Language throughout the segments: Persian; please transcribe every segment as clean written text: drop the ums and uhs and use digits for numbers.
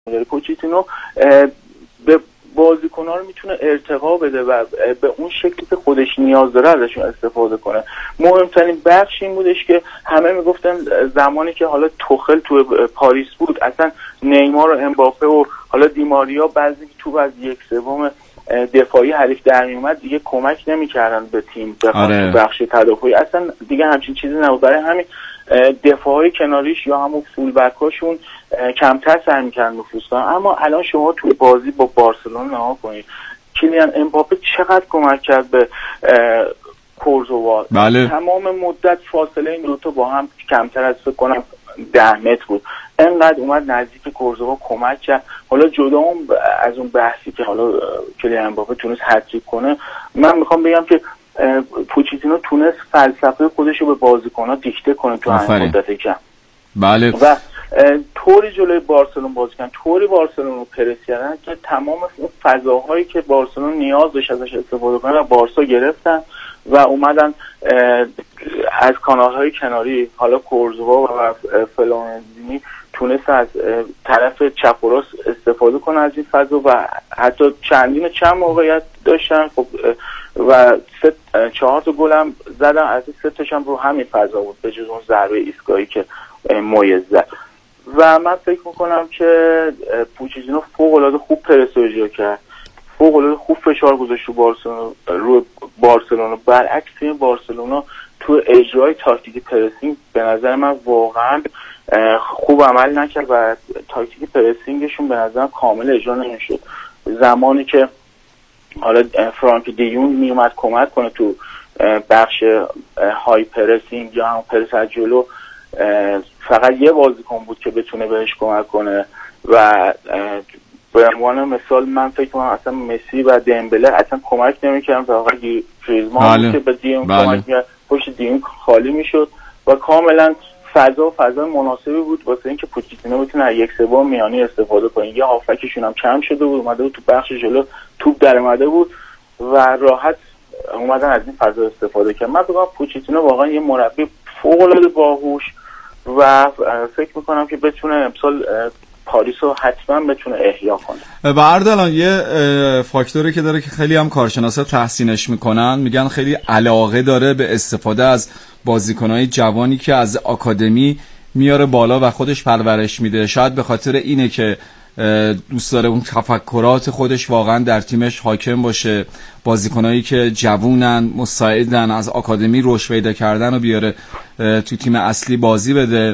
پوچتینو به بازیکن‌ها رو میتونه ارتقا بده و به اون شکلی که خودش نیاز داره ازشون استفاده کنه. مهمترین بخش این بودش که همه میگفتن زمانی که حالا توخل تو پاریس بود اصلا نیمار و امباپه و حالا دیماریا بعضی توپ از 1/3 دفاعی حریف در میومد دیگه کمک نمی‌کردن به تیم به بخش تدافعی، اصلا دیگه همچین چیزی نبود. برای همین دفاعی کناریش یا همون فول بکاشون کمتر سعی می‌کردن نفوذ کنن. اما الان شما توی بازی با بارسلونا نگاه کنید، کیلیان امباپه چقدر کمک کرد به کورزوا. بله. تمام مدت فاصله این دو تا با هم کمتر از فکر کنم 10 متر بود، انقدر اومد نزدیک کورزوا کمک کرد. حالا جدا از اون بحثی که حالا کلیان امباپه تونست هتریک کنه، من میخوام بگم که پوچتینو تونست فلسفه خودش رو به بازیکن‌ها دیکته کنه تو همین مدت کم. بله. و طوری جلوی بارسلون بازی کردن، طوری بارسلون رو پرس کردن که تمام اون فضاهایی که بارسلون نیاز داشت ازش استفاده کنه و بارسا گرفتن و اومدن از کانال‌های کناری، حالا کورزوا و فلورنزینی تونست از طرف چپ و راست استفاده کنه از این فضا و حتی چند موقعیت داشتن. خب و 4 تا گل هم زدن، از 3 تاش هم رو همین فضا بود به جز اون ضربه ایستگاهی که مویز زد. و من فکر میکنم که پوچتینو فوق‌العاده خوب پرس رو اجرا کرد، فوق‌العاده خوب فشار گذاشت رو بارسلونا. برعکس تیم بارسلونا تو اجرای تاکتیک پرسینگ به نظر من واقعا خوب عمل نکرد و تاکتیک پرسینگشون به نظر کامل اجرا نمیشد. زمانی که حالا فرانک دیون میومد کمک کنه تو بخش های پرسینگ یا هم پرس از جلو، فقط یه بازیکن بود که بتونه بهش کمک کنه و به عنوان مثال من فکر کنم اصلا مسی و دمبله اصلا کمک نمی‌کردن، فقط گریزمان که به دیون کمک می‌کرد، پشت دیون خالی میشد و کاملا فضای مناسبی بود واسه اینکه پوچتینو بتونه از 1/3 میانی استفاده کنه. یه هافکشون هم کم شده بود، اومده بود تو بخش جلو توپ در اومده بود و راحت اومدن از این فضا استفاده کردن. من بگم پوچتینو واقعا یه مربی فوق‌العاده باهوش و فکر میکنم که بتونه امسال پاریس رو حتما بتونه احیا کنه. و اردلان یه فاکتوری که داره که خیلی هم کارشناسا تحسینش میکنن، میگن خیلی علاقه داره به استفاده از بازیکنهای جوانی که از آکادمی میاره بالا و خودش پرورش میده. شاید به خاطر اینه که دوست داره اون تفکرات خودش واقعا در تیمش حاکم باشه، بازیکنایی که جوونن مساعدن از آکادمی رشد پیدا کردن و بیاره تو تیم اصلی بازی بده.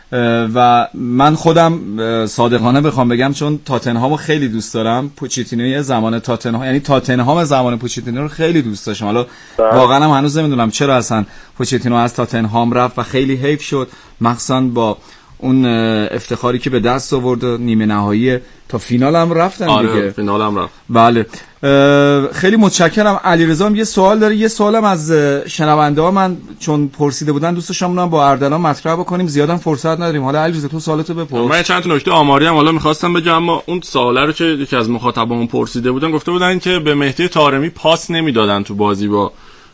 و من خودم صادقانه بخوام بگم چون تاتنهامو خیلی دوست دارم، پوچتینو زمان تاتنهام یعنی تاتنهام زمان پوچتینو رو خیلی دوست داشتم. حالا واقعا هم هنوز نمیدونم چرا اصلا پوچتینو از تاتنهام رفت و خیلی حیف شد، مخصوصا با اون افتخاری که به دست آورد و نیمه نهایی تا فینال هم رفتن دیگه. فینال هم رفت. بله. خیلی متشکرم. علیرضا هم یه سوال داره، یه سوالم از شنونده ها من چون پرسیده بودن دوست داشتم با اردلان مطرح بکنیم، زیادم فرصت نداریم. حالا علیرضا تو سوالتو بپرس. من چند تا نکته آماری هم حالا می‌خواستم بگم، اما اون سواله رو که یکی از مخاطبامون پرسیده بودن، گفته بودن که به مهدی طارمی پاس نمیدادن تو بازی با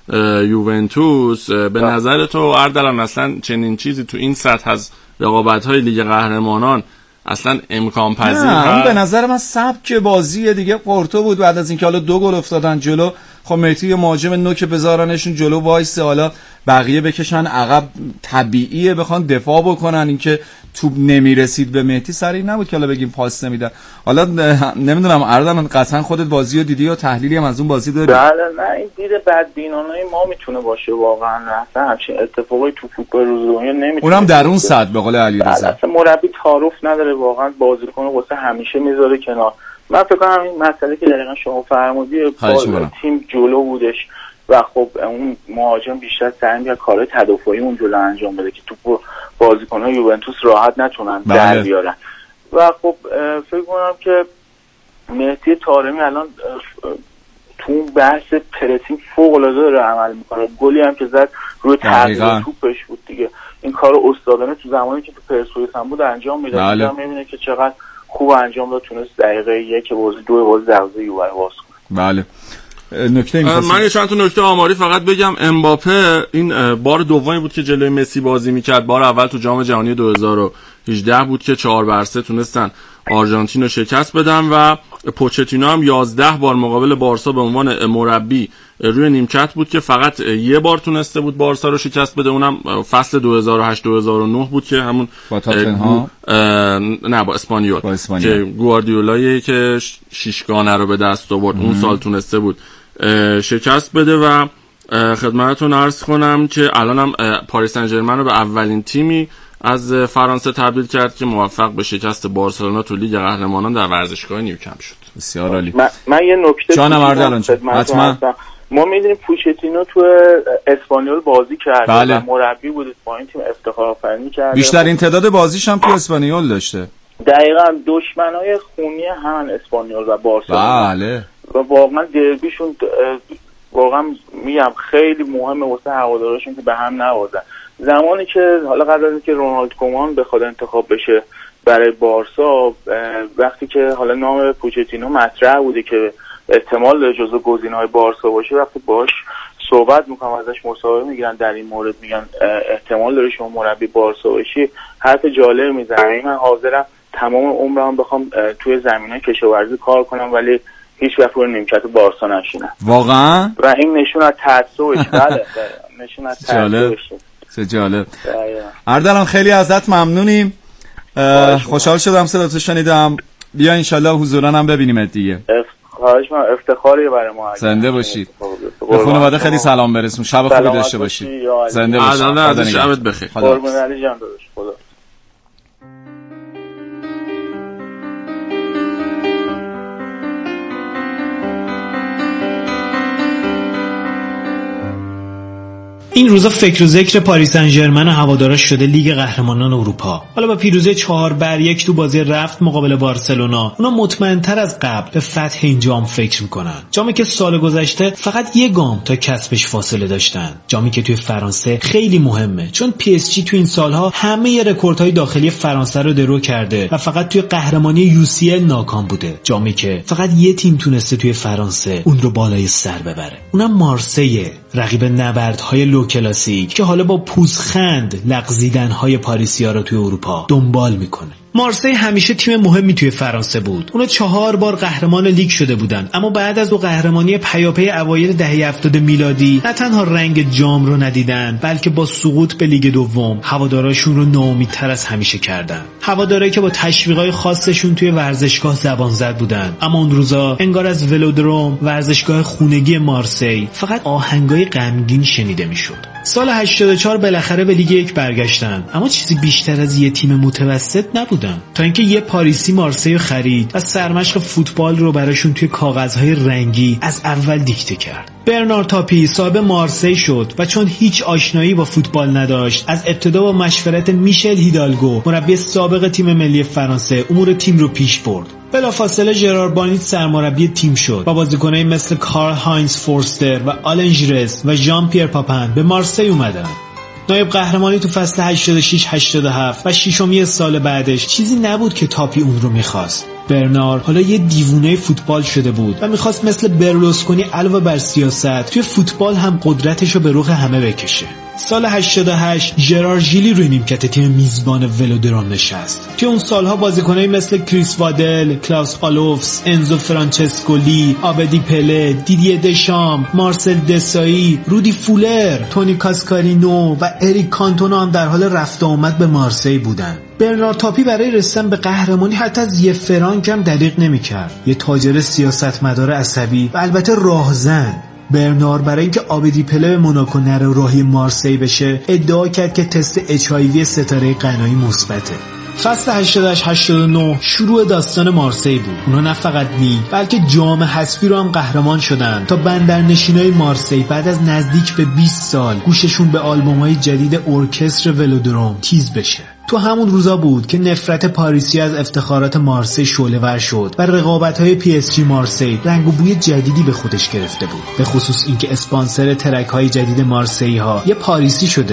یوونتوس. به نظر تو اردلان اصلا چنین چیزی تو این سطح از رقابت‌های لیگ قهرمانان اصلا امکان پذیر نه؟ به نظر من سبک بازی دیگه پورتو بود، بعد از اینکه حالا 2 گل افتادن جلو، خب مهدی یه مهاجم نوک بذارنشون جلو وایسه، حالا بقیه بکشن عقب، طبیعیه بخوان دفاع بکنن. اینکه توپ نمیرسید به مهدی سری نبود که حالا بگیم پاس نمیدن. حالا نمیدونم اردلان قطعا خودت بازی رو دیدی یا تحلیلی هم از اون بازی داری؟ بله، نه این دید بدبینانه ما میتونه باشه واقعا، اصلا همچین اتفاقی تو فوتبال روز دنیا نمیتونه، اونم در اون سطح به قول علیرضا. اصلا مربی تعارف نداره واقعا، بازیکن واسه همیشه میذاره کنار. من فکر کنم این مسئله که دقیقاً شما فرمودید، تیم جلو بودش و خب اون مهاجم بیشتر سعی می‌کرد کارهای تدافعی اون جلو انجام بده که تو بازیکن‌های یوونتوس راحت نتونن در بیارن. و خب فکر کنم که مهدی طارمی الان تو اون بحث پرسینگ فوق‌العاده داره عمل میکنه. گلی هم که زد روی تغییر توپش بود دیگه. این کارو استادانه تو زمانی که تو پرسپولیس هم بود انجام میداد. آدم میبینه که چقدر خوب انجام داد، تونست دقیقه 1 بازی 2 بازی دروازه یووه باز کنه. بله. نکته من یه چند تا نکته آماری فقط بگم. امباپه این بار دومی بود که جلوی مسی بازی میکرد. بار اول تو جام جهانی 2018 بود که 4-3 تونستن آرژانتین رو شکست بدن و پوچتینو هم 11 بار مقابل بارسا به عنوان مربی روی نیمکت بود که فقط یه بار تونسته بود بارسا رو شکست بده، اونم فصل 2008-2009 بود که همون با تاتنهام نه با اسپانیول که گواردیولایی که 6 گانه رو به دست آورد اون سال تونسته بود شکست بده. و خدمتتون عرض کنم که الانم پاریس سن ژرمن رو به اولین تیمی از فرانسه تبدیل کرد که موفق به شکست بارسلونا تو لیگ قهرمانان در ورزشگاه نیوکمپ شد. بسیار عالی. من یه نکته جانم اردلان حتما. ما می‌دونیم پوچتینو تو اسپانیول بازی کرده بله. و مربی بود، با این تیم افتخار آفرینی کرده. بیشترین تعداد بازیش هم تو اسپانیول داشته. دقیقاً دشمنای خونی همون اسپانیول و بارسلونا. بله. و واقعا دربیشون واقعا میگم خیلی مهمه واسه هوادارشون که به هم نوازن. زمانی که حالا قبل از اینکه رونالد کومان بخواد انتخاب بشه برای بارسا، وقتی که حالا نام پوچتینو مطرح بوده که احتمال داره جزو گزینه‌های بارسا باشه، وقتی باهاش صحبت میکنم ازش مصاحبه میگیرن در این مورد، میگن احتمال داره شما مربی بارسا باشی، حرف جالب میزنن. من حاضرم تمام عمرم بخوام توی زمینه کشاورزی کار کنم ولی هیچ وقت روی نیمکت بارسا نشینم. واقعا؟ و این نشون از تعصبش. بله نشون از تعصبش. چه جالب. اردلان خیلی ازت ممنونیم. خوشحال شدم صداتو شنیدم. بیا انشالله حضوراً هم ببینیمت دیگه. خواهش من افتخاری برای ما. زنده باشید. به خانواده خیلی سلام برسون. شب خوبی داشته باشید. زنده باشید. شبت بخیر. قربون علی جان داداش. خدا. این روزا فکر و ذکر پاریس سن ژرمن و هوادارش شده لیگ قهرمانان اروپا. حالا با پیروزی 4-1 تو بازی رفت مقابل بارسلونا، اونا مطمئن‌تر از قبل به فتح این جام فکر میکنن. جامی که سال گذشته فقط یه گام تا کسبش فاصله داشتن. جامی که توی فرانسه خیلی مهمه، چون پی اس جی توی این سالها همه رکوردهای داخلی فرانسه رو درو کرده و فقط توی قهرمانی یو سی ال ناکام بوده. جامی که فقط یه تیم تونسته توی فرانسه اون رو بالای سر ببره، اونم مارسی، رقیب نبردهای کلاسیک که حالا با پوزخند لغزیدن‌های پاریسیا رو توی اروپا دنبال میکنه. مارسی همیشه تیم مهمی توی فرانسه بود. اونا 4 بار قهرمان لیگ شده بودن، اما بعد از دو قهرمانی پیاپی اوایل دهه 70 میلادی نه تنها رنگ جام رو ندیدن، بلکه با سقوط به لیگ دوم هواداراشون رو ناامیدتر از همیشه کردن. هوادارایی که با تشویقای خاصشون توی ورزشگاه زبان زد بودن، اما اون روزا انگار از ولودروم، ورزشگاه خونگی مارسی، فقط آهنگای غمگین شنیده میشد. سال 84 بالاخره به لیگ 1 برگشتن، اما چیزی بیشتر از یه تیم متوسط نبودن، تا اینکه یه پاریسی مارسی رو خرید و سرمشق فوتبال رو براشون توی کاغذهای رنگی از اول دیکته کرد. برنار تاپی صاحب مارسی شد و چون هیچ آشنایی با فوتبال نداشت، از ابتدا با مشورت میشل هیدالگو، مربی سابق تیم ملی فرانسه، امور تیم رو پیش برد. بلافاصله ژرار بانیت سرمربی تیم شد و بازیکنایی مثل کارل هاینز فورستر و آلن ژرس و ژان پیر پاپن به مارسی اومدن. نایب قهرمانی تو فصل 86-87 و ششمی سال بعدش چیزی نبود که تاپی اون رو میخواست. برنار حالا یه دیوونه فوتبال شده بود و میخواست مثل برلوسکونی علاوه بر سیاست توی فوتبال هم قدرتش رو به رخ همه بکشه. سال 88 ژرار ژیلی روی نیمکت تیم میزبان ولودروم نشست. توی اون سالها بازیکنایی مثل کریس وادل، کلاوس آلوفس، انزو فرانچسکولی، آبدی پله، دیدیه دشام، مارسل دسایی، رودی فولر، تونی کاسکارینو و اریک کانتونا هم در حال رفت و آمد به مارسی بودن. برنار تاپی برای رسیدن به قهرمانی حتی از یه فرانک هم دریغ نمی‌کرد. یه تاجر سیاستمدار عصبی و البته راهزن. برنار برای اینکه آبدی پله به موناکو نره راهی مارسی بشه، ادعا کرد که تست HIV ستاره غنایی مثبته. فصل 88-89 شروع داستان مارسی بود. اونا نه فقط لیگ بلکه جام حذفی رو هم قهرمان شدن تا بندرنشینای مارسی بعد از نزدیک به 20 سال گوششون به آلبوم‌های جدید ارکستر ولودروم تیز بشه. تو همون روزا بود که نفرت پاریسی از افتخارات مارسی شعله‌ور شد و رقابت‌های پی اس جی مارسی رنگ و بوی جدیدی به خودش گرفته بود، به خصوص اینکه اسپانسر ترک‌های جدید مارسی‌ها یه پاریسی شده بود.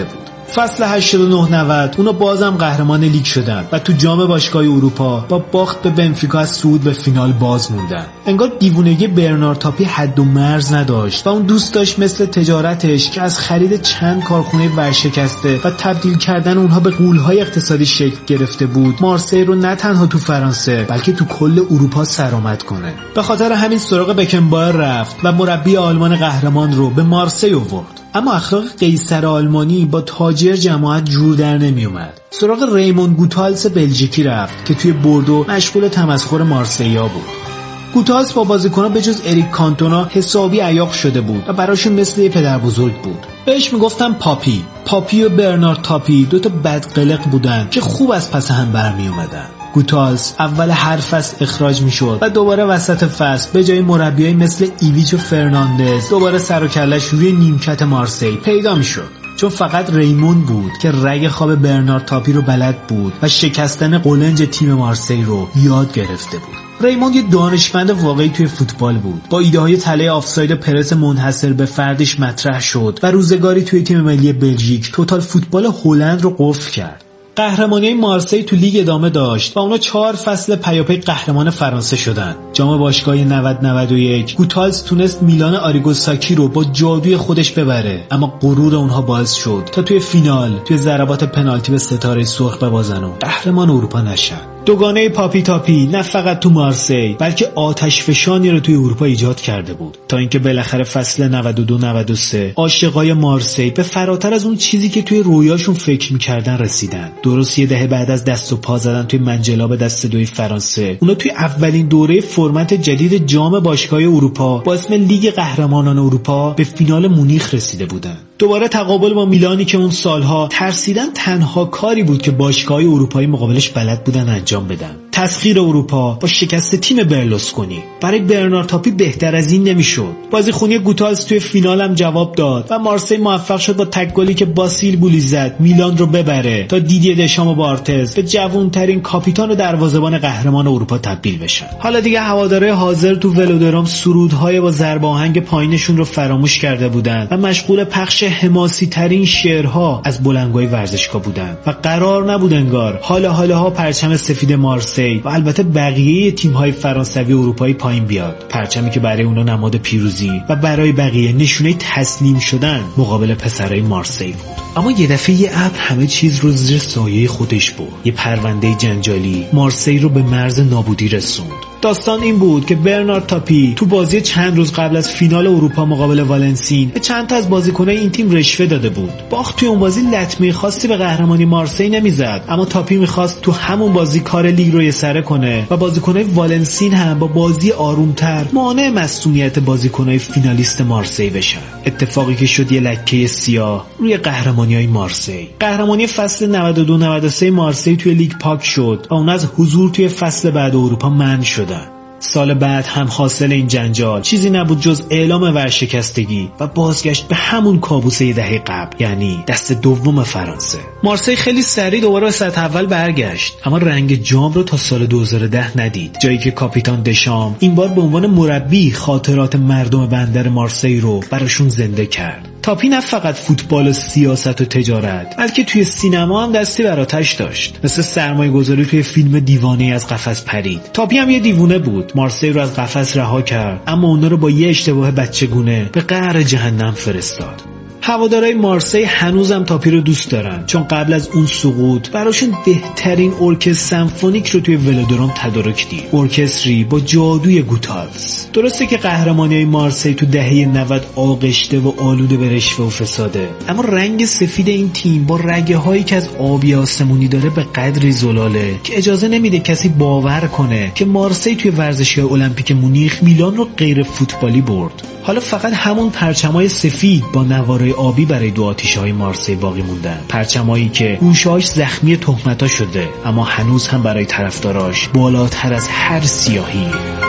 فصل 89-90 اونا بازم قهرمان لیگ شدن و تو جام باشگاه اروپا با باخت به بنفیکا از صعود به فینال باز موندن. انگار دیوونگی برنارد تاپی حد و مرز نداشت و اون دوست داشت مثل تجارتش که از خرید چند کارخونه ورشکسته و تبدیل کردن اونها به غول‌های اقتصادی شکل گرفته بود، مارسی رو نه تنها تو فرانسه بلکه تو کل اروپا سرآمد کنه. به خاطر همین سراغ بکنبایر رفت و مربی آلمان قهرمان رو به مارسی آورد. اما اخلاق قیصر آلمانی با تاجر جماعت جور در نمی اومد. سراغ ریمون گوتالس بلژیکی رفت که توی بوردو مشغول تمسخر مارسیا بود. گوتالس با بازیکنان به جز اریک کانتونا حسابی عیاق شده بود و براشون مثل یه پدر بزرگ بود. بهش میگفتن پاپی و برنارد تاپی دوتا بدقلق بودن که خوب از پس هم برمی اومدن. گوتالس اول هر فصل اخراج میشد و دوباره وسط فصل به جای مربیای مثل ایویچ و فرناندز دوباره سر و کله‌اش روی نیمکت مارسی پیدا میشد. چون فقط ریمون بود که رگ خواب برنارد تاپی رو بلد بود و شکستن قلنج تیم مارسی رو یاد گرفته بود. ریموند یه دانشمند واقعی توی فوتبال بود. با ایده های تله آفساید پرس منحصر به فردش مطرح شد و روزگاری توی تیم ملی بلژیک توتال فوتبال هلند رو قفل کرد. قهرمانی مارسی تو لیگ ادامه داشت و اونا 4 فصل پیاپی قهرمان فرانسه شدن. جام باشگاهی 90-91 گوتالس تونست میلان آریگو ساکی رو با جادوی خودش ببره، اما غرور اونها باعث شد تا توی فینال توی ضربات پنالتی به ستاره سرخ ببازن و قهرمان اروپا نشن. دوگانه پاپی تاپی نه فقط تو مارسی بلکه آتش فشانی رو توی اروپا ایجاد کرده بود، تا اینکه بالاخره فصل 92-93 عاشقای مارسی به فراتر از اون چیزی که توی رویاشون فکر می‌کردن رسیدن. درست یه دهه بعد از دست و پا زدن توی منجلاب دست دوی فرانسه، اونا توی اولین دوره فرمت جدید جام باشگاه اروپا با اسم لیگ قهرمانان اروپا به فینال مونیخ رسیده بودن. دوباره تقابل با میلانی که اون سالها ترسیدن تنها کاری بود که باشگاه‌های اروپایی مقابلش بلد بودن انجام بدن. تسخیر اروپا با شکست تیم برلوسکونی. برای برنارد تاپی بهتر از این نمیشد. بازیخونی گوتالس توی فینال هم جواب داد و مارسی موفق شد با تک گلی که باسیل بولی زد میلان رو ببره تا دیدیه دشام و بارتز به جوان‌ترین کاپیتان و دروازه‌بان قهرمان اروپا تبدیل بشن. حالا دیگه هوادارهای حاضر تو ولودرام سرودهای با ضرب آهنگ پایینشون رو فراموش کرده بودن و مشغول پخش حماسی ترین شعرها از بلندگوی ورزشگاه بودن و قرار نبود انگار حالا پرچم سفید مارسی و البته بقیه تیم‌های فرانسوی و اروپایی پایین بیاد، پرچمی که برای اونا نماد پیروزی و برای بقیه نشونه تسلیم شدن مقابل پسرای مارسی بود. اما یه دفعه یه ابر همه چیز رو زیر سایه خودش برد. یه پرونده جنجالی مارسی رو به مرز نابودی رسوند. داستان این بود که برنارد تاپی تو بازی چند روز قبل از فینال اروپا مقابل والنسین به چند تا از بازیکنای این تیم رشوه داده بود. باخت توی اون بازی لطمه خاصی به قهرمانی مارسی نمیزد، اما تاپی میخواست تو همون بازی کار لیگ رو یسره کنه و بازیکنای والنسین هم با بازی آرومتر مانع مصونیت بازیکنای فینالیست مارسی بشن. اتفاقی که شد یه لکه سیاه روی قهرمانیای مارسی. قهرمانی فصل 92-93 مارسی توی لیگ پاک شد و اون از حضور توی فصل بعد اروپا منع شد. سال بعد هم حاصل این جنجال چیزی نبود جز اعلام ورشکستگی و بازگشت به همون کابوس یه دهه قبل، یعنی دست دوم فرانسه. مارسی خیلی سریع دوباره به سطح اول برگشت، اما رنگ جام رو تا سال 2010 ندید، جایی که کاپیتان دشام این بار به عنوان مربی خاطرات مردم بندر مارسی رو براشون زنده کرد. تاپی نه فقط فوتبال و سیاست و تجارت بلکه توی سینما هم دستی بر آتش داشت. مثل سرمایه گذاری توی فیلم دیوانه از قفس پرید. تاپی هم یه دیوونه بود. مارسی رو از قفس رها کرد، اما اونا رو با یه اشتباه بچگونه به قعر جهنم فرستاد. هوادارهای مارسی هنوزم تاپی رو دوست دارن، چون قبل از اون سقوط براشون بهترین ارکستر سمفونیک رو توی ولودرام تدارک دید، ارکستری با جادوی گوتالس. درسته که قهرمانی‌های مارسی تو دهه 90 آغشته و آلوده به رشوه و فساده، اما رنگ سفید این تیم با رگه هایی که از آبی آسمونی داره به قدری زلاله که اجازه نمیده کسی باور کنه که مارسی توی ورزشگاه المپیک مونیخ میلان رو غیر فوتبالی برد. حالا فقط همون پرچمای سفید با نوارای آبی برای دو آتیش‌های مارسی باقی موندن، پرچمایی که گوشه‌هاش زخمی تهمتا شده اما هنوز هم برای طرفداراش بالاتر از هر سیاهی.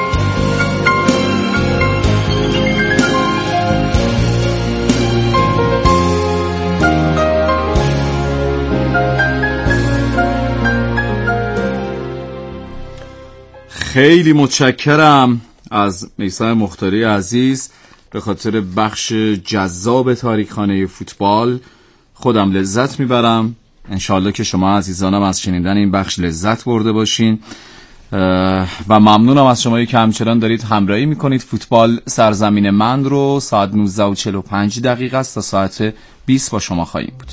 خیلی متشکرم از میثم مختاری عزیز به خاطر بخش جذاب تاریخخانه فوتبال. خودم لذت میبرم. انشالله که شما عزیزانم از شنیدن این بخش لذت برده باشین و ممنونم از شمایی که همچنان دارید همراهی میکنید. فوتبال سرزمین من رو ساعت 19:45 است تا ساعت 20 با شما خواهیم بود.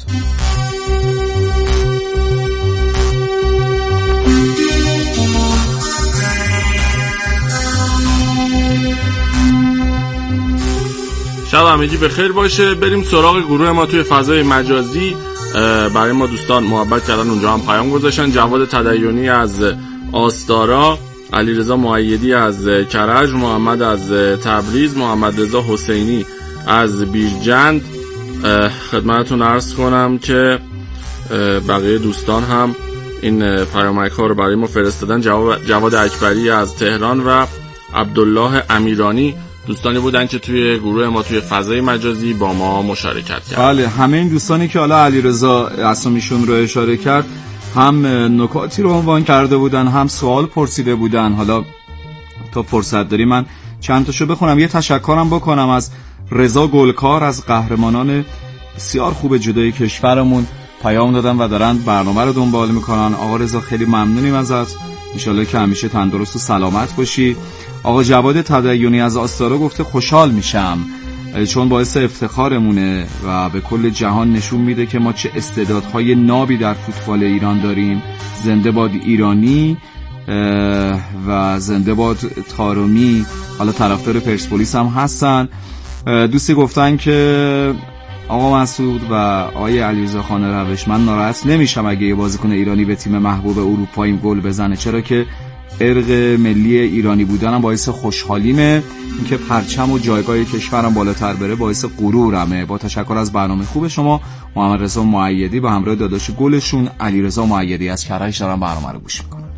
شب همگی بخیر باشه. بریم سراغ گروه ما توی فضای مجازی. برای ما دوستان محبت کردن، اونجا هم پیام گذاشتن. جواد تدیونی از آستارا، علیرضا مؤیدی از کرج، محمد از تبریز، محمد رضا حسینی از بیرجند. خدمتتون عرض کنم که بقیه دوستان هم این پیامک ها رو برای ما فرستادن. جواد اکبری از تهران و عبدالله امیرانی دوستانی بودن که توی گروه ما توی فضای مجازی با ما مشارکت کردن. بله، همه این دوستانی که حالا علیرضا اسامیشون رو اشاره کرد هم نکاتی رو عنوان کرده بودن، هم سوال پرسیده بودن. حالا تا فرصت داری من چند تاشو بخونم. یه تشکرم بکنم از رضا گلکار از قهرمانان بسیار خوب جدای کشورمون، پیام دادن و دارن برنامه رو دنبال میکنن. آقا رضا خیلی ممنونیم ازت، انشالله که همیشه تندرست و سلامت باشی. آقا جواد تدیونی از آستارا گفته خوشحال میشم چون باعث افتخارمونه و به کل جهان نشون میده که ما چه استعدادهای نابی در فوتبال ایران داریم. زنده باد ایرانی و زنده باد طارمی. حالا طرفدار پرسپولیس هم هستن. دوستی گفتن که آقا مسعود و آقای علیرضا خان روش، من ناراحت نمیشم اگه یه بازیکن ایرانی به تیم محبوب اروپا این گل بزنه، چرا که ارق ملی ایرانی بودنم باعث خوشحالیمه، اینکه پرچم و جایگاه کشورم بالاتر بره باعث غرورمه. با تشکر از برنامه خوب شما. محمد رضا مؤیدی به همراه داداش گلشون علیرضا مؤیدی از کرج دارن برنامه رو گوش میکنن.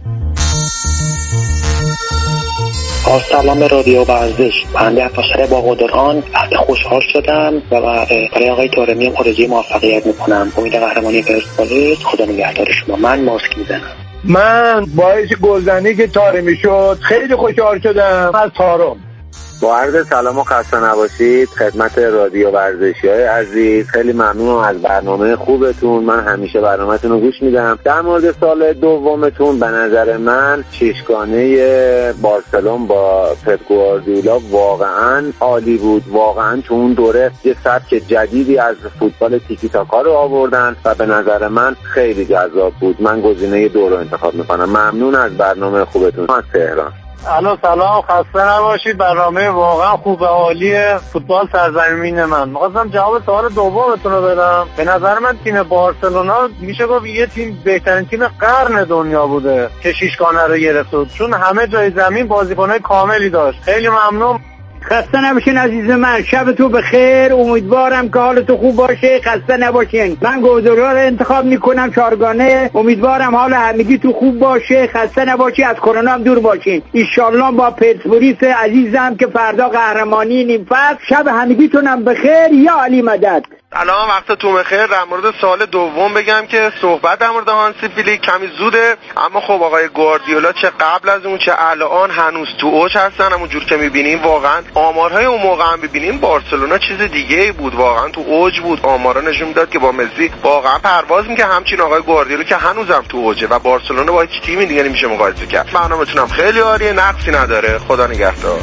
سلام رادیو ورزش، بنده افسر باقدران خوشحال شدم و برای آقای طارمی هم آرزوی موفقیت میکنم. امید قهرمانی پرسپولیس. خدا نگهدار شما. من ماسک میزنم. من باعث گلزنی که طارمی شد خیلی خوشحال شدم. از طارم با عرض سلام و خسته نباشید خدمت رادیو ورزشی‌های عزیز. خیلی ممنونم از برنامه خوبتون. من همیشه برنامه‌تون رو گوش میدم. در مورد سال دومتون به نظر من ششگانه بارسلون با پپ گواردیولا واقعا عالی بود. واقعا تو اون دوره یه سبک جدیدی از فوتبال تیکی تاکا رو آوردن و به نظر من خیلی جذاب بود. من گزینه 2 رو انتخاب میکنم. ممنون از برنامه خوبتون. از تهران. سلام، خسته نباشید. برنامه واقعا خوب و عالیه. فوتبال سرزمین من. می‌خواستم جواب سوال دومتون رو بدم. به نظر من تیم بارسلونا میشه گفت یه تیم بهترین تیم قرن دنیا بوده که شیشگانه رو گرفت، چون همه جای زمین بازیکن‌های کاملی داشت. خیلی ممنون. خسته نباشین عزیز من، شب تو بخیر. امیدوارم که حالتون خوب باشه. خسته نباشین. من گودرا رو انتخاب میکنم، چارگانه. امیدوارم حال همگی تو خوب باشه. خسته نباشی، از کرونا هم دور باشین. ان با پرسپولیس عزیزم که فردا قهرمانی نیم فصل. شب همگیتونم بخیر. یا علی مدد. سلام، وقتتون بخیر. در مورد سوال دوم بگم که صحبت در مورد هانسی فلیک کمی زوده، اما خب آقای گواردیولا چه قبل از اون چه الان هنوز تو اوج هستن. همونجور که میبینیم واقعا آمارهای اون موقع هم ببینیم بارسلونا چیز دیگه ای بود، واقعا تو اوج بود. آمارا نشون میداد که با مسی واقعا پرواز میکنه. همچین آقای گواردیولا که هنوزم تو اوجه و بارسلونا با هیچ تیمی دیگه نمیشه مقایسه کرد. برنامه‌تون هم خیلی عالیه، نقصی نداره. خدا نگهدار.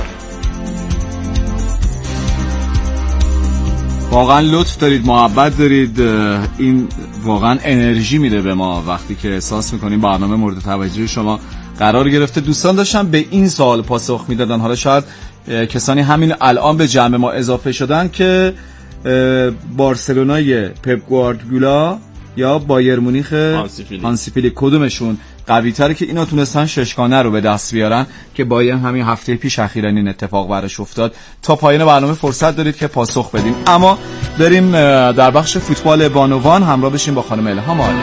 واقعا لطف دارید، محبت دارید. این واقعا انرژی میده به ما وقتی که احساس میکنیم برنامه مورد توجه شما قرار گرفته. دوستان داشتن به این سوال پاسخ میدادن، حالا شاید کسانی همین الان به جمع ما اضافه شدن که بارسلونای پپ گواردیولا یا بایر مونیخ هانسی فلیک کدومشون قوی تره که اینا تونستن ششگانه رو به دست بیارن، که بایر همین هفته پیش اخیراً این اتفاق براش افتاد. تا پایان برنامه فرصت دارید که پاسخ بدیم، اما بریم در بخش فوتبال بانوان همراه بشیم با خانم الهام عالی.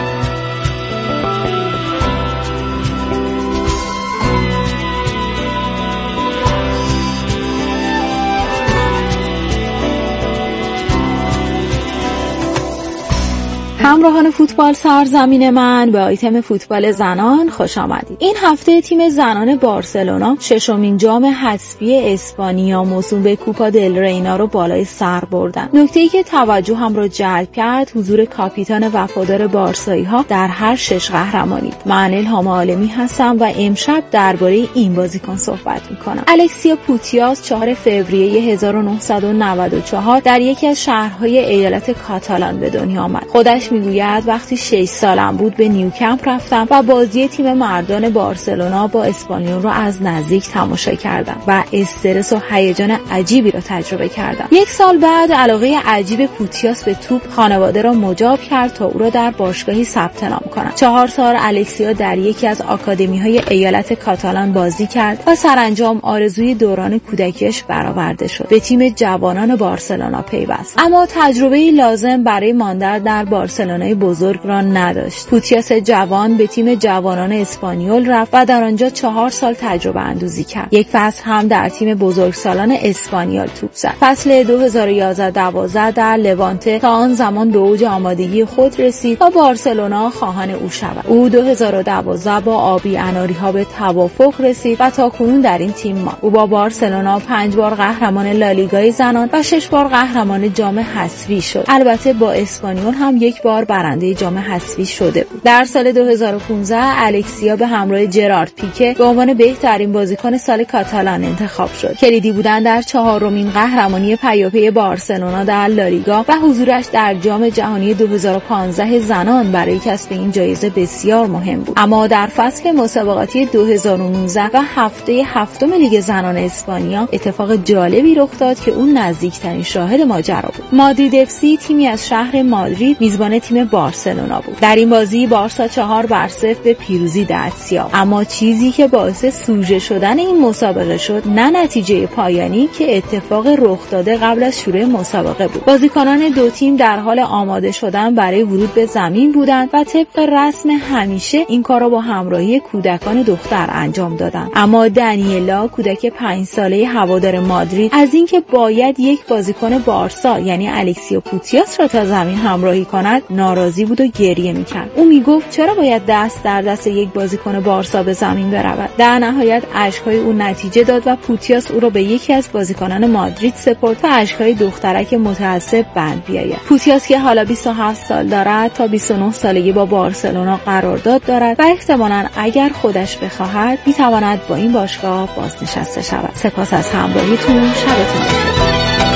همراهان فوتبال سرزمین من، به آیتم فوتبال زنان خوش آمدید. این هفته تیم زنان بارسلونا ششمین جام حذفی اسپانیا موسوم به کوپا دل رینا رو بالای سر بردن. نکته‌ای که توجه هم رو جلب کرد حضور کاپیتان وفادار بارسایی‌ها در هر 6 قهرمانی. من الهام عالمی هستم و امشب درباره این بازیکن صحبت می‌کنم. الکسیا پوتیاس 4 فوریه 1994 در یکی از شهرهای ایالت کاتالان به دنیا آمد. خودش میگوید وقتی 6 سالم بود به نیوکمپ رفتم و بازی تیم مردان بارسلونا با اسپانیول رو از نزدیک تماشا کردم و استرس و هیجان عجیبی رو تجربه کردم. 1 سال بعد علاقه عجیب پوتیاس به توپ خانواده را مجاب کرد تا او را در باشگاهی ثبت نام کند. 4 سال الکسیا در یکی از آکادمی‌های ایالت کاتالان بازی کرد و سرانجام آرزوی دوران کودکیش برآورده شد. به تیم جوانان بارسلونا پیوست. اما تجربه‌ای لازم برای ماندن در بارسلونای بزرگ را نداشت. پوتیاس جوان به تیم جوانان اسپانیول رفت و در آنجا 4 سال تجربه اندوزی کرد. 1 فصل هم در تیم بزرگسالان اسپانیول توپ زد. فصل 2011-12 در لوانته تا آن زمان به اوج آمادگی خود رسید تا بارسلونا خواهان او شود. او 2012 با آبی اناری‌ها به توافق رسید و تاکنون در این تیم ماند. او با بارسلونا 5 بار قهرمان لالیگای زنان و 6 بار قهرمان جام حذفی شد. البته با اسپانیول هم 1 بار برنده جام حذفی شده بود. در سال 2015 الکسیا به همراه جرارد پیکه به عنوان بهترین بازیکن سال کاتالان انتخاب شد. کلیدی بودن در 4مین قهرمانی پیاپی بارسلونا در لالیگا و حضورش در جام جهانی 2015 زنان برای کسب این جایزه بسیار مهم بود. اما در فصل مسابقاتی 2019 و هفته 7 لیگ زنان اسپانیا اتفاق جالبی رخ داد که اون نزدیکترین شاهد ماجرا بود. مادرید اف تیمی از شهر مادرید میزبان تیم بارسلونا بود. در این بازی بارسا 4-0 به پیروزی دست یافت. اما چیزی که باعث سوژه شدن این مسابقه شد نه نتیجه پایانی که اتفاق رخ داده قبل از شروع مسابقه بود. بازیکنان دو تیم در حال آماده شدن برای ورود به زمین بودند و طبق رسم همیشه این کار را با همراهی کودکان دختر انجام دادند. اما دانیلا کودک 5 ساله هوادار مادرید از اینکه باید یک بازیکن بارسا یعنی الکسیا پوتیاس را تا زمین همراهی کند ناراضی بود و گریه میکرد. او میگفت چرا باید دست در دست یک بازیکن بارسا به زمین برود. در نهایت اشک‌های او نتیجه داد و پوتیاس او را به یکی از بازیکنان مادرید سپرد و اشک‌های دخترک متعصب بند بیاید. پوتیاس که حالا 27 سال دارد تا 29 سالگی با بارسلونا قرارداد دارد و احتمالاً اگر خودش بخواهد میتواند با این باشگاه بازنشسته شود. سپاس از همراهیتون. شبتون بخیر.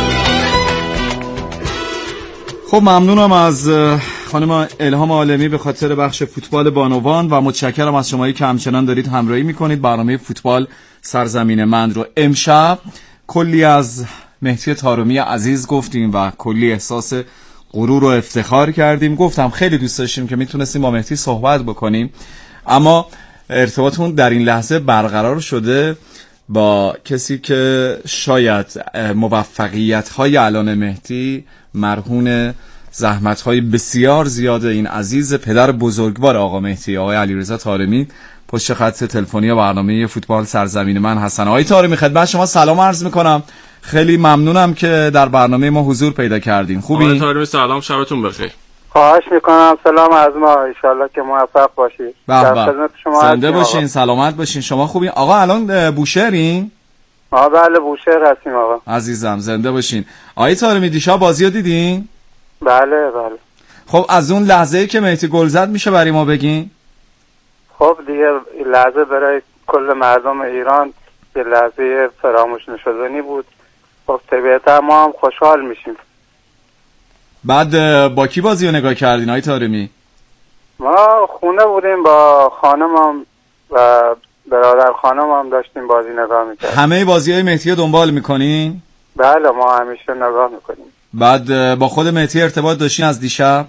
خب ممنونم از خانم الهام عالمی به خاطر بخش فوتبال بانوان و متشکرم از شمایی که همچنان دارید همراهی میکنید برنامه فوتبال سرزمین من رو. امشب کلی از مهدی طارمی عزیز گفتیم و کلی احساس غرور و افتخار کردیم. گفتم خیلی دوست داشتیم که میتونستیم با مهدی صحبت بکنیم اما ارتباطمون در این لحظه برقرار شده با کسی که شاید موفقیت‌های الان مهدی مرهون زحمت‌های بسیار زیاد این عزیز پدر بزرگوار آقا مهدی، آقای علیرضا طارمی، پشت خط تلفنی برنامه فوتبال سرزمین من هستن. آقای طارمی خدمت شما سلام عرض می‌کنم. خیلی ممنونم که در برنامه ما حضور پیدا کردین. خوبی؟ آقای طارمی سلام، شبتون بخیر. خواهش میکنم. سلام از ما، ان شاءالله که موفق باشید. در خدمت شما. زنده باشین، سلامت باشین. شما خوبین؟ آقا الان بوشهرین؟ بله بوشهر هستیم آقا. عزیزم زنده باشین. آقای طارمی دیشب بازیو دیدین؟ بله. خب از اون لحظه‌ای که مهدی گل زد میشه برای ما بگین؟ خب دیگه این لحظه برای کل مردم ایران یه لحظه فراموش نشدنی بود. خب طبیعتا ما هم خوشحال میشیم. بعد با کی بازی رو نگاه کردین آقای طارمی؟ ما خونه بودیم با خانمم و برادر خانمم داشتیم بازی نگاه میکردیم. همه بازی‌های مهدی رو دنبال میکنین؟ بله ما همیشه نگاه میکنیم. بعد با خود مهدی ارتباط داشتین از دیشب؟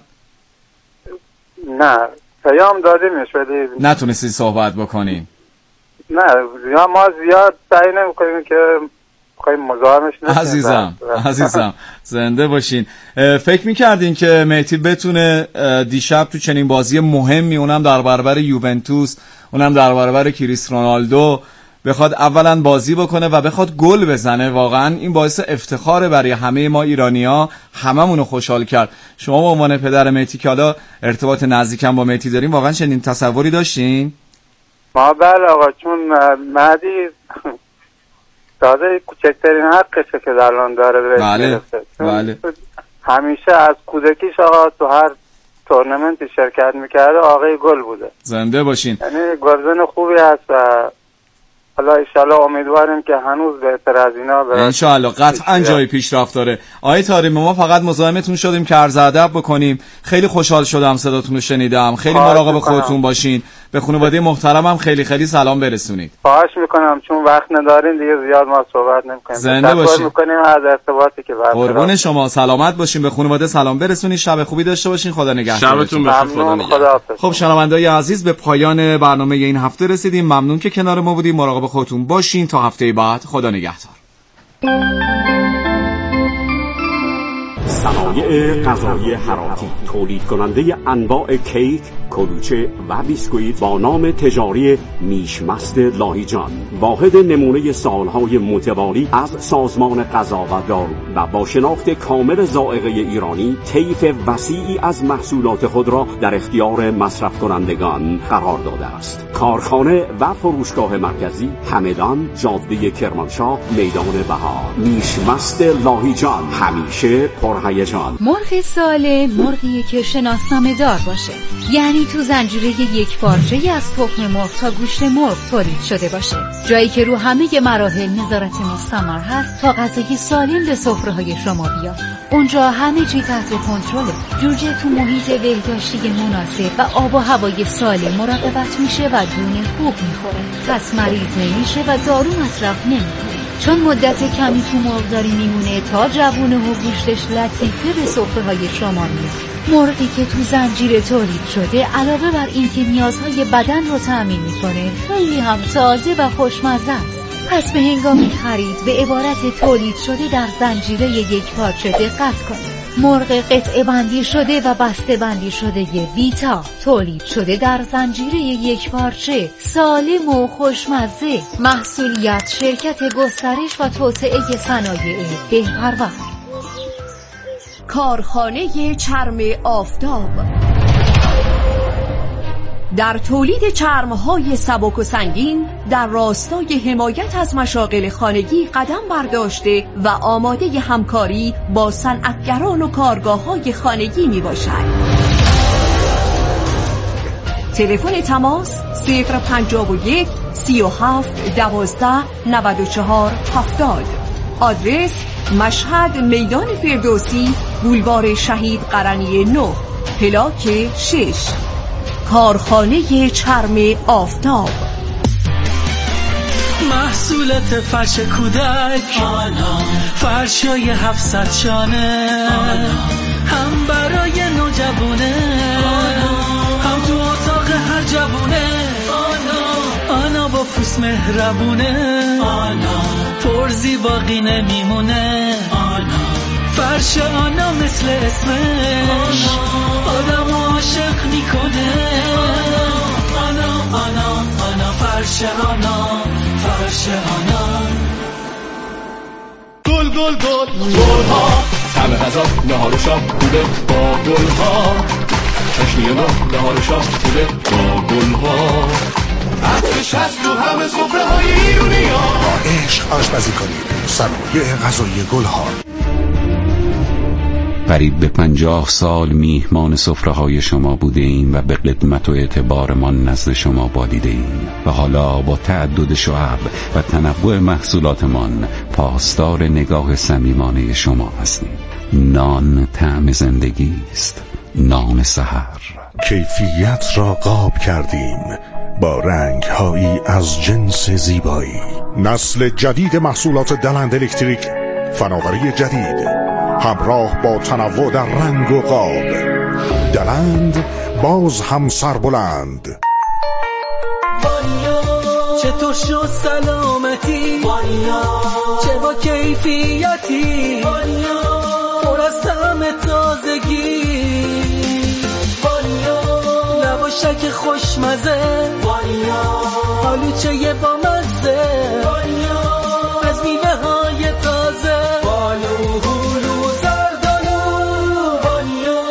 نه پیام دادیمش ولی نتونستید صحبت بکنین؟ نه ما زیاد سعی نمیکنیم که خواهیم مزاحمش نشیم. عزیزم زنده باشین. فکر میکردین که مهدی بتونه دیشب تو چنین بازی مهمی، اونم در برابر یوونتوس، اونم در برابر کریستیانو رونالدو، بخواد اولا بازی بکنه و بخواد گل بزنه، واقعا این باعث افتخاره برای همه ما ایرانی‌ها، هممونو خوشحال کرد. شما به عنوان پدر مهدی که حالا ارتباط نزدیکم با مهدی داریم، واقعا چنین تصوری داشتین؟ ما بله آقا، چون مهدی تازه کوچکترین حقشه که الان داره. بله. همیشه از کودکیش آقا تو هر تورنمنتی شرکت میکرده آقای گل بوده. زنده باشین. یعنی گلزن خوبی هست و حالا انشالله امیدواریم که هنوز بهتر از اینا بره. انشالله قطعا جای پیشرفت داره. آقای طارمی، ما فقط مزاحمتون شدیم که عرض ادب بکنیم. خیلی خوشحال شدم صداتون رو شنیدم. خیلی مراقب خودتون باشین. به خانواده محترمم خیلی خیلی سلام برسونید. خواهش میکنم، چون وقت نداریم دیگه زیاد ما صحبت نمیکنیم. زنده باشین. میکنیم از ارتباطی که برقرار. قربون شما، سلامت باشین. به خانواده سلام برسونید. شب خوبی داشته باشین. خدا نگهدارتون. شبتون بخیر. خدا نگهدار. خب شنونده‌های عزیز، به پایان برنامه این هفته رسیدیم. ممنون که کنار ما بودید. مراقب خودتون باشین تا هفته بعد. خدا نگهدار. صنایع غذایی هراتی، تولید کننده انواع کیک، کلوچه و بیسکویت با نام تجاری میشمست لاهیجان، واحد نمونه سالهای متوالی از سازمان غذا و دارو و با شناخت کامل ذائقه ایرانی، طیف وسیعی از محصولات خود را در اختیار مصرف کنندگان قرار داده است. کارخانه و فروشگاه مرکزی همدان، جاده کرمانشاه، میدان بهار. میشمست لاهیجان، همیشه پرهیجان. مرغ سالم مرغی که شناسنامه دار باشه، یعنی تو زنجیره یک پارچه‌ای از تخم مرغ تا گوشت مرغ تولید شده باشه، جایی که رو همه مراحل نظارت مستمر هست تا غذای سالم به سفره‌های شما بیاد. اونجا همه چی تحت کنترله. جوجه تو محیط بهداشتی مناسب و آب و هوای سالم مراقبت میشه و دونه خوب میخوره. پس مریض نمیشه و دارو مصرف نمیکنه. چون مدت کمی تو مرغداری میمونه تا جوونه و گوشتش لطیفه به سفره‌های شما میاد. مرغی که تو زنجیره تولید شده علاوه بر این که نیازهای بدن رو تأمین میکنه، خیلی هم تازه و خوشمزه است. پس به هنگام خرید به عبارت تولید شده در زنجیره یک پارچه دقت کنید. مرغ قطعه بندی شده و بسته بندی شده ویتا، تولید شده در زنجیره یک پارچه، سالم و خوشمزه. محصولیت شرکت گسترش و توسعه صنایع بهپرور. کارخانه چرم آفتاب در تولید چرم‌های سبک و سنگین در راستای حمایت از مشاغل خانگی قدم برداشته و آماده همکاری با صنعتگران و کارگاه‌های خانگی میباشد. تلفن تماس 051 37 12 94 70. آدرس مشهد میدان فردوسی، بولوار شهید قرنی 9، پلاک 6. کارخانه چرم آفتاب. محصولات فرش کودک، فرشای 700 شانه، هم برای نوجوانه، هم تو اتاق هر جوونه. آنا با پوست مهربونه، پرزی باقی نمیمونه. فرش آنا مثل اسمش آدم عاشق میکنه. آنا فرش آنا، فرش آنا. گل گل گل گل ها، طعم غذا نهار و شام خوبه با گل ها. چشنی ما نهار و شام خوبه با گل ها. عطرش هست تو همه سفره های ایرونی ها. با عشق آشپزی کنید، صنایع غذایی گل ها. قریب به 50 سال میهمان سفره‌های شما بوده ایم و به قدمت و اعتبارمان نزد شما بالیده ایم و حالا با تعدد شعب و تنوع محصولاتمان پاسدار نگاه صمیمانه شما هستیم. نان طعم زندگی است، نان سحر. کیفیت را قاب کردیم با رنگ‌هایی از جنس زیبایی. نسل جدید محصولات دلند الکتریک، فناوری جدید همراه با تنوع در رنگ و قاب. دلند باز هم سربلند. چطور شد سلامتی؟ چه با کیفیتی؟ پر از طعم تازگی، لواشک خوشمزه، آلوچه با مزه. تازه، از میوه های تازه، بالو هلو زردالو بانیو.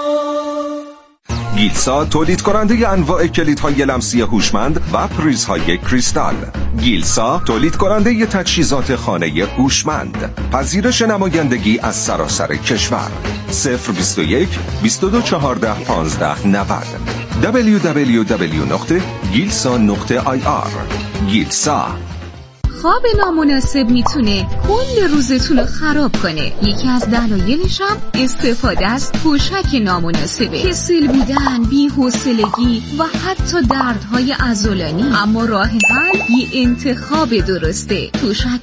گیلسا تولید کننده انواع کلیدهای لمسی هوشمند و پریزهای کریستال. گیلسا تولید کننده تجهیزات خانه هوشمند. پذیرش نمایندگی از سراسر کشور. 021 22 14 15 90 www.gilsa.ir. گیلسا. خواب نامناسب میتونه کل روزتون رو خراب کنه. یکی از دلایلش هم استفاده از تشک نامناسبه. کسل بودن، بی‌حوصلگی و حتی دردهای عضلانی. اما راه حل یه انتخاب درسته. تشک